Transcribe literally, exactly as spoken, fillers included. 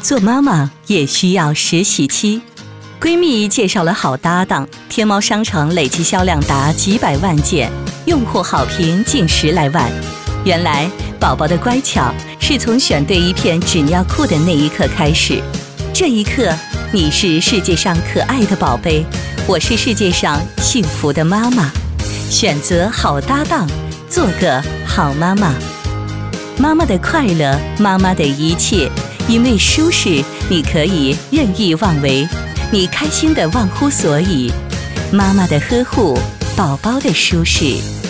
做妈妈也需要实习期。闺蜜介绍了好搭档，天猫商城累计销量达几百万件，用户好评近十来万。原来宝宝的乖巧是从选对一片纸尿裤的那一刻开始。这一刻，你是世界上可爱的宝贝，我是世界上幸福的妈妈。选择好搭档，做个好妈妈。妈妈的快乐，妈妈的一切，因为舒适，你可以任意妄为，你开心的忘乎所以。妈妈的呵护，宝宝的舒适。